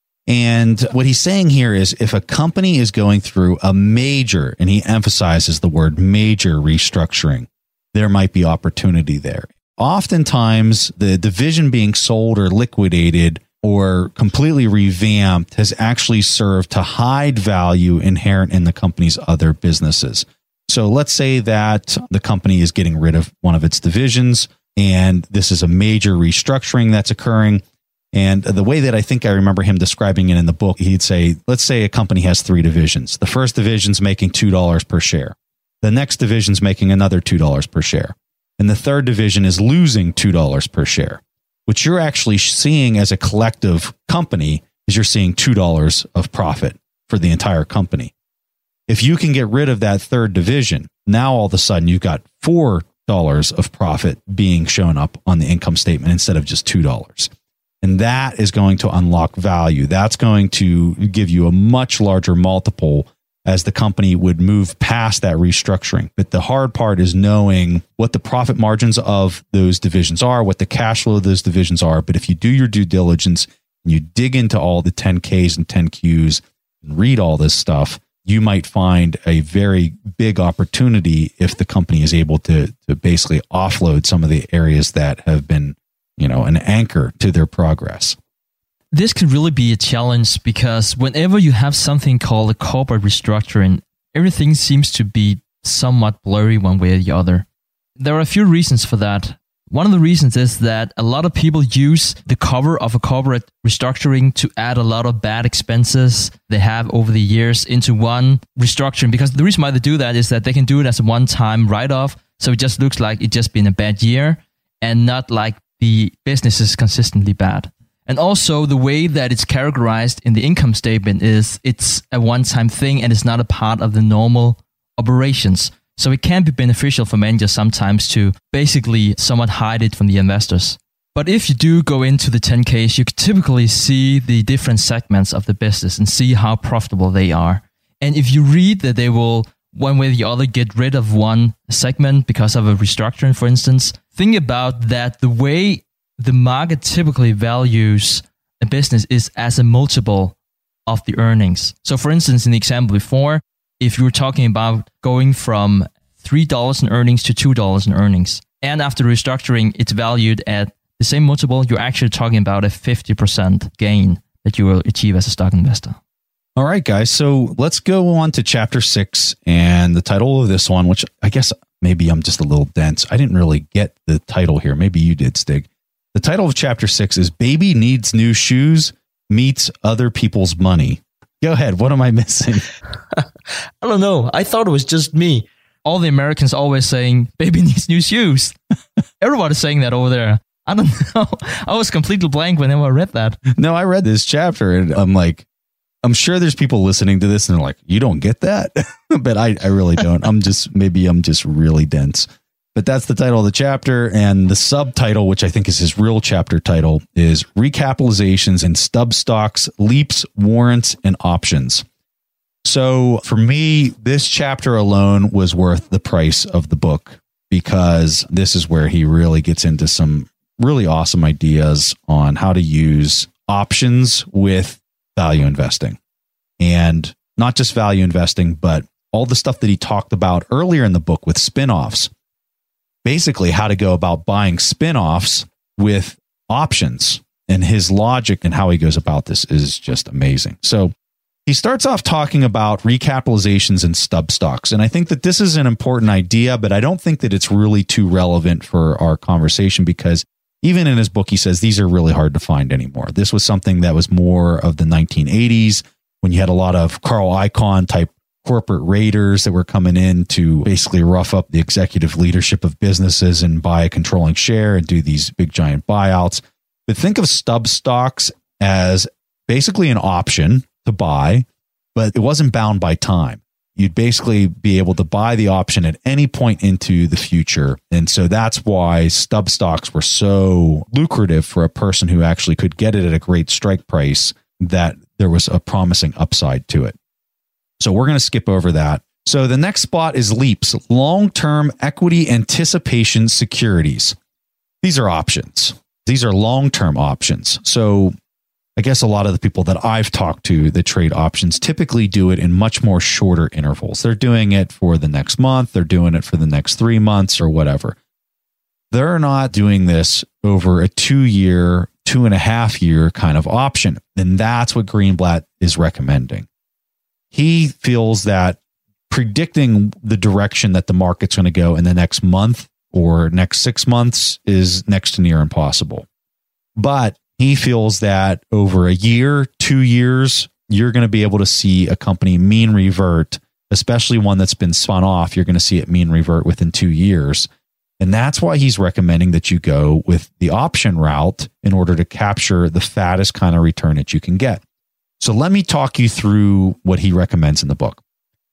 And what he's saying here is if a company is going through a major, and he emphasizes the word major restructuring, there might be opportunity there. Oftentimes, the division being sold or liquidated or completely revamped has actually served to hide value inherent in the company's other businesses. So let's say that the company is getting rid of one of its divisions, and this is a major restructuring that's occurring. And the way that I think I remember him describing it in the book, he'd say, let's say a company has three divisions. The first division's making two dollars per share. The next division's making another two dollars per share. And the third division is losing two dollars per share. What you're actually seeing as a collective company is you're seeing two dollars of profit for the entire company. If you can get rid of that third division, now all of a sudden you've got four dollars of profit being shown up on the income statement instead of just two dollars. And that is going to unlock value. That's going to give you a much larger multiple as the company would move past that restructuring. But the hard part is knowing what the profit margins of those divisions are, what the cash flow of those divisions are. But if you do your due diligence and you dig into all the ten Ks and ten Qs and read all this stuff, you might find a very big opportunity if the company is able to, to basically offload some of the areas that have been, you know, an anchor to their progress. This can really be a challenge because whenever you have something called a corporate restructuring, everything seems to be somewhat blurry one way or the other. There are a few reasons for that. One of the reasons is that a lot of people use the cover of a corporate restructuring to add a lot of bad expenses they have over the years into one restructuring, because the reason why they do that is that they can do it as a one-time write-off, so it just looks like it's just been a bad year and not like the business is consistently bad. And also the way that it's characterized in the income statement is it's a one-time thing and it's not a part of the normal operations. So it can be beneficial for managers sometimes to basically somewhat hide it from the investors. But if you do go into the ten Ks, you can typically see the different segments of the business and see how profitable they are. And if you read that they will one way or the other get rid of one segment because of a restructuring, for instance, think about that the way the market typically values a business is as a multiple of the earnings. So for instance, in the example before, if you were talking about going from three dollars in earnings to two dollars in earnings, and after restructuring, it's valued at the same multiple, you're actually talking about a fifty percent gain that you will achieve as a stock investor. All right, guys. So let's go on to chapter six, and the title of this one, which I guess maybe I'm just a little dense. I didn't really get the title here. Maybe you did, Stig. The title of chapter six is Baby Needs New Shoes Meets Other People's Money. Go ahead. What am I missing? I don't know. I thought it was just me. All the Americans always saying, baby needs new shoes. Everybody's saying that over there. I don't know. I was completely blank whenever I read that. No, I read this chapter and I'm like, I'm sure there's people listening to this and they're like, you don't get that? But I, I really don't. I'm just, maybe I'm just really dense. But that's the title of the chapter. And the subtitle, which I think is his real chapter title, is Recapitalizations in Stub Stocks, Leaps, Warrants, and Options. So for me, this chapter alone was worth the price of the book, because this is where he really gets into some really awesome ideas on how to use options with value investing. And not just value investing, but all the stuff that he talked about earlier in the book with spinoffs. Basically, how to go about buying spinoffs with options. And his logic and how he goes about this is just amazing. So he starts off talking about recapitalizations and stub stocks. And I think that this is an important idea, but I don't think that it's really too relevant for our conversation, because even in his book, he says these are really hard to find anymore. This was something that was more of the nineteen eighties, when you had a lot of Carl Icahn type corporate raiders that were coming in to basically rough up the executive leadership of businesses and buy a controlling share and do these big giant buyouts. But think of stub stocks as basically an option to buy, but it wasn't bound by time. You'd basically be able to buy the option at any point into the future. And so that's why stub stocks were so lucrative for a person who actually could get it at a great strike price, that there was a promising upside to it. So we're going to skip over that. So the next spot is LEAPS, long-term equity anticipation securities. These are options. These are long-term options. So I guess a lot of the people that I've talked to that trade options typically do it in much more shorter intervals. They're doing it for the next month. They're doing it for the next three months or whatever. They're not doing this over a two-year, two and a half year kind of option. And that's what Greenblatt is recommending. He feels that predicting the direction that the market's going to go in the next month or next six months is next to near impossible. But he feels that over a year, two years, you're going to be able to see a company mean revert, especially one that's been spun off. You're going to see it mean revert within two years. And that's why he's recommending that you go with the option route in order to capture the fattest kind of return that you can get. So let me talk you through what he recommends in the book.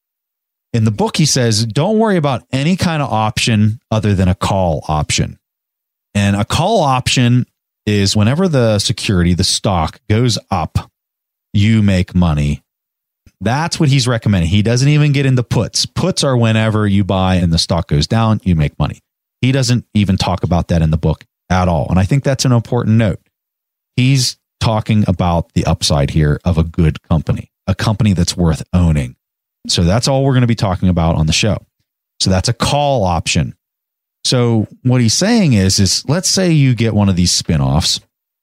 In the book, he says, don't worry about any kind of option other than a call option. And a call option is whenever the security, the stock goes up, you make money. That's what he's recommending. He doesn't even get into puts. Puts are whenever you buy and the stock goes down, you make money. He doesn't even talk about that in the book at all. And I think that's an important note. He's talking about the upside here of a good company, a company that's worth owning. So that's all we're going to be talking about on the show. So that's a call option. So what he's saying is, is let's say you get one of these spinoffs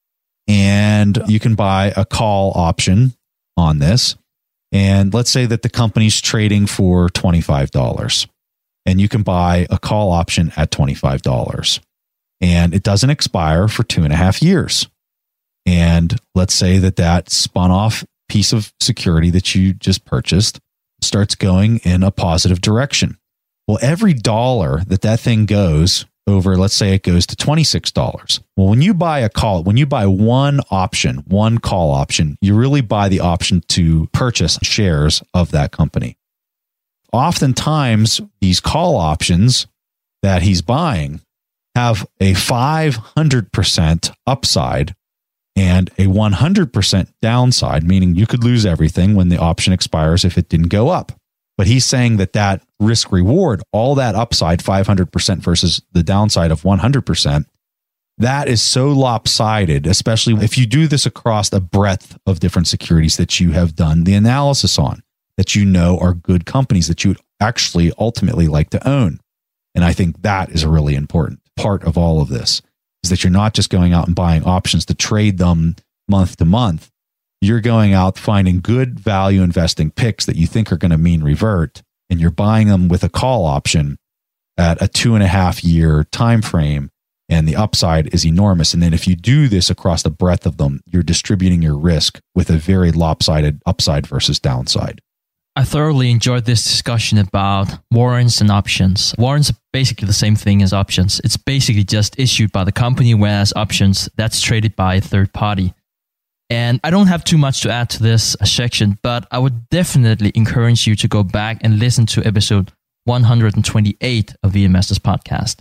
and you can buy a call option on this. And let's say that the company's trading for twenty-five dollars and you can buy a call option at twenty-five dollars and it doesn't expire for two and a half years. And let's say that that spun off piece of security that you just purchased starts going in a positive direction. Well, every dollar that that thing goes over, let's say it goes to twenty-six dollars. Well, when you buy a call, when you buy one option, one call option, you really buy the option to purchase shares of that company. Oftentimes, these call options that he's buying have a five hundred percent upside and a one hundred percent downside, meaning you could lose everything when the option expires if it didn't go up. But he's saying that that risk reward, all that upside, five hundred percent versus the downside of one hundred percent, that is so lopsided, especially if you do this across a breadth of different securities that you have done the analysis on, that you know are good companies that you would actually ultimately like to own. And I think that is a really important part of all of this, is that you're not just going out and buying options to trade them month to month. You're going out finding good value investing picks that you think are going to mean revert, and you're buying them with a call option at a two and a half year time frame, and the upside is enormous. And then if you do this across the breadth of them, you're distributing your risk with a very lopsided upside versus downside. I thoroughly enjoyed this discussion about warrants and options. Warrants are basically the same thing as options. It's basically just issued by the company, whereas options, that's traded by a third party. And I don't have too much to add to this section, but I would definitely encourage you to go back and listen to episode one hundred twenty-eight of the Investors Podcast.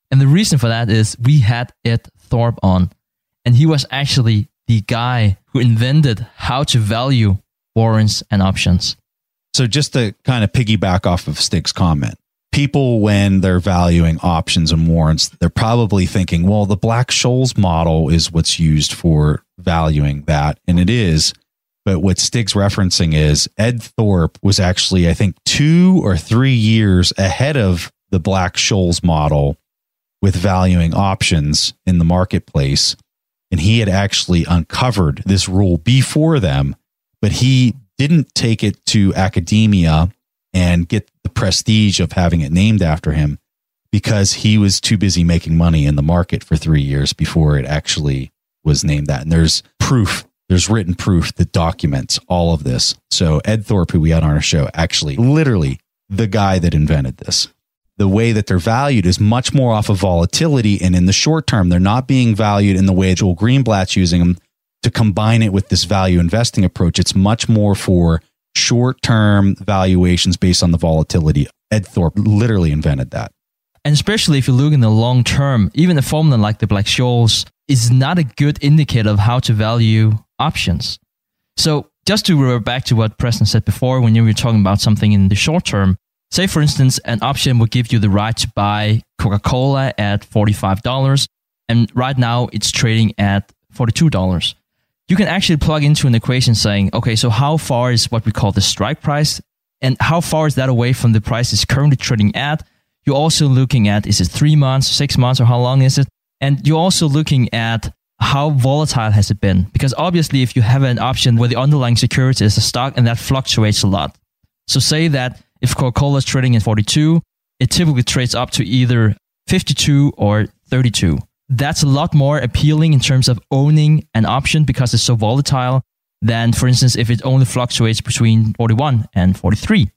And the reason for that is we had Ed Thorp on, and he was actually the guy who invented how to value warrants and options. So just to kind of piggyback off of Stig's comment, people, when they're valuing options and warrants, they're probably thinking, well, the Black-Scholes model is what's used for valuing that. And it is. But what Stig's referencing is Ed Thorp was actually, I think, two or three years ahead of the Black-Scholes model with valuing options in the marketplace. And he had actually uncovered this rule before them, but he didn't take it to academia and get the prestige of having it named after him because he was too busy making money in the market for three years before it actually was named that. And there's proof, there's written proof that documents all of this. So Ed Thorp, who we had on our show, actually literally the guy that invented this. The way that they're valued is much more off of volatility. And in the short term, they're not being valued in the way Joel Greenblatt's using them to combine it with this value investing approach. It's much more for short-term valuations based on the volatility. Ed Thorp literally invented that. And especially if you look in the long term, even a formula like the Black-Scholes is not a good indicator of how to value options. So just to revert back to what Preston said before, when you were talking about something in the short term, say, for instance, an option would give you the right to buy Coca-Cola at forty-five dollars, and right now it's trading at forty-two dollars. You can actually plug into an equation saying, okay, so how far is what we call the strike price, and how far is that away from the price it's currently trading at? You're also looking at, is it three months, six months, or how long is it? And you're also looking at how volatile has it been? Because obviously, if you have an option where the underlying security is a stock and that fluctuates a lot. So say that if Coca-Cola is trading at forty-two, it typically trades up to either fifty-two or thirty-two. That's a lot more appealing in terms of owning an option because it's so volatile than, for instance, if it only fluctuates between forty-one and forty-three.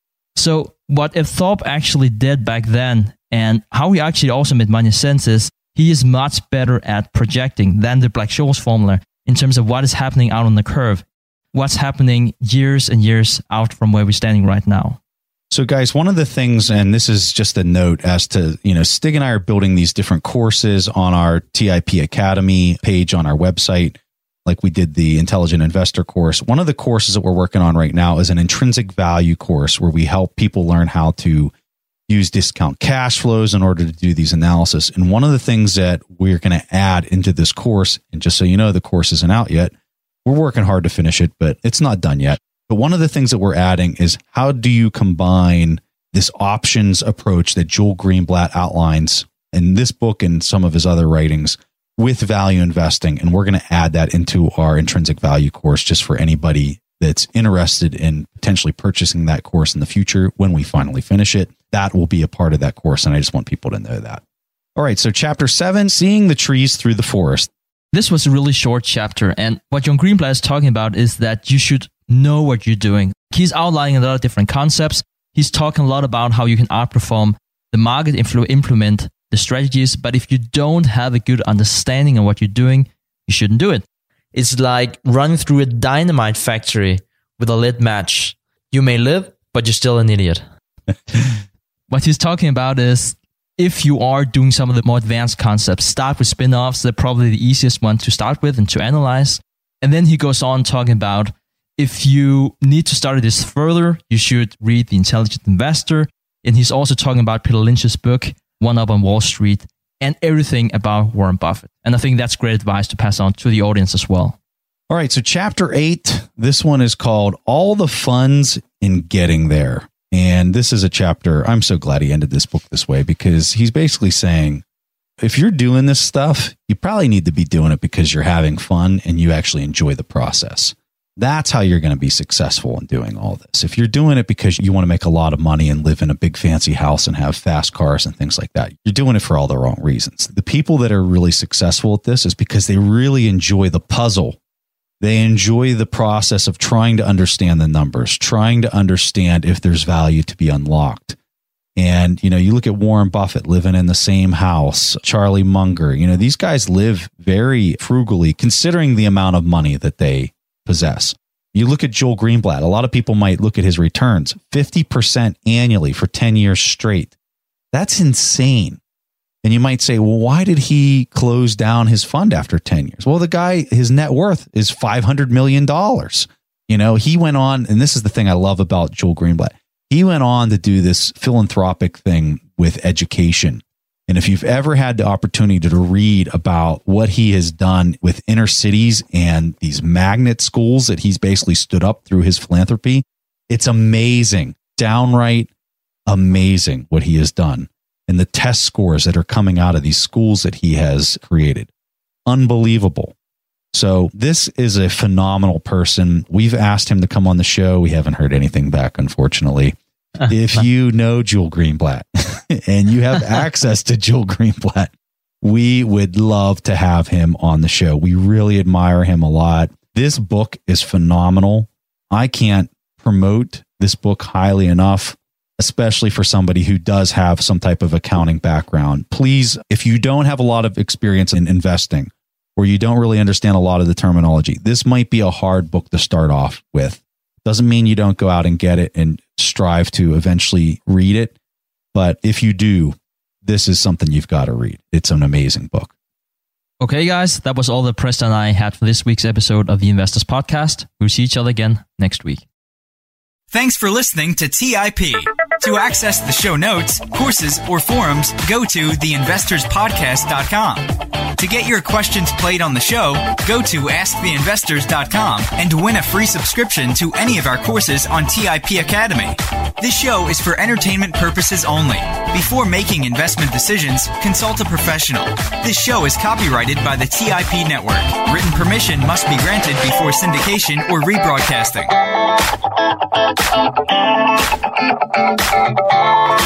So what Ed Thorp actually did back then, and how he actually also made money sense, is he is much better at projecting than the Black-Scholes formula in terms of what is happening out on the curve, what's happening years and years out from where we're standing right now. So guys, one of the things, and this is just a note as to, you know, Stig and I are building these different courses on our T I P Academy page on our website, like we did the Intelligent Investor course. One of the courses that we're working on right now is an intrinsic value course where we help people learn how to use discount cash flows in order to do these analysis. And one of the things that we're going to add into this course, and just so you know, the course isn't out yet, we're working hard to finish it, but it's not done yet. But one of the things that we're adding is how do you combine this options approach that Joel Greenblatt outlines in this book and some of his other writings with value investing. And we're going to add that into our intrinsic value course just for anybody that's interested in potentially purchasing that course in the future when we finally finish it. That will be a part of that course. And I just want people to know that. All right. So chapter seven, seeing the trees through the forest. This was a really short chapter. And what Joel Greenblatt is talking about is that you should know what you're doing. He's outlining a lot of different concepts. He's talking a lot about how you can outperform the market, influ- implement the strategies. But if you don't have a good understanding of what you're doing, you shouldn't do it. It's like running through a dynamite factory with a lit match. You may live, but you're still an idiot. What he's talking about is if you are doing some of the more advanced concepts, start with spin-offs. They're probably the easiest one to start with and to analyze. And then he goes on talking about if you need to study this further, you should read The Intelligent Investor. And he's also talking about Peter Lynch's book, One Up on Wall Street, and everything about Warren Buffett. And I think that's great advice to pass on to the audience as well. All right. So chapter eight, this one is called All the Funds in Getting There. And this is a chapter, I'm so glad he ended this book this way, because he's basically saying, if you're doing this stuff, you probably need to be doing it because you're having fun and you actually enjoy the process. That's how you're going to be successful in doing all this. If you're doing it because you want to make a lot of money and live in a big fancy house and have fast cars and things like that, you're doing it for all the wrong reasons. The people that are really successful at this is because they really enjoy the puzzle. They enjoy the process of trying to understand the numbers, trying to understand if there's value to be unlocked. And, you know, you look at Warren Buffett living in the same house, Charlie Munger, you know, these guys live very frugally considering the amount of money that they possess. You look at Joel Greenblatt, a lot of people might look at his returns, fifty percent annually for ten years straight. That's insane. And you might say, well, why did he close down his fund after ten years? Well, the guy, his net worth is five hundred million dollars. You know, he went on, and this is the thing I love about Joel Greenblatt. He went on to do this philanthropic thing with education. And if you've ever had the opportunity to read about what he has done with inner cities and these magnet schools that he's basically stood up through his philanthropy, it's amazing, downright amazing what he has done. And the test scores that are coming out of these schools that he has created. Unbelievable. So this is a phenomenal person. We've asked him to come on the show. We haven't heard anything back, unfortunately. If you know Joel Greenblatt and you have access to Joel Greenblatt, we would love to have him on the show. We really admire him a lot. This book is phenomenal. I can't promote this book highly enough, especially for somebody who does have some type of accounting background. Please, if you don't have a lot of experience in investing or you don't really understand a lot of the terminology, this might be a hard book to start off with. Doesn't mean you don't go out and get it and strive to eventually read it. But if you do, this is something you've got to read. It's an amazing book. Okay, guys, that was all that Preston and I had for this week's episode of the Investors Podcast. We'll see each other again next week. Thanks for listening to T I P. To access the show notes, courses, or forums, go to the investors podcast dot com. To get your questions played on the show, go to ask the investors dot com and win a free subscription to any of our courses on T I P Academy. This show is for entertainment purposes only. Before making investment decisions, consult a professional. This show is copyrighted by the T I P Network. Written permission must be granted before syndication or rebroadcasting.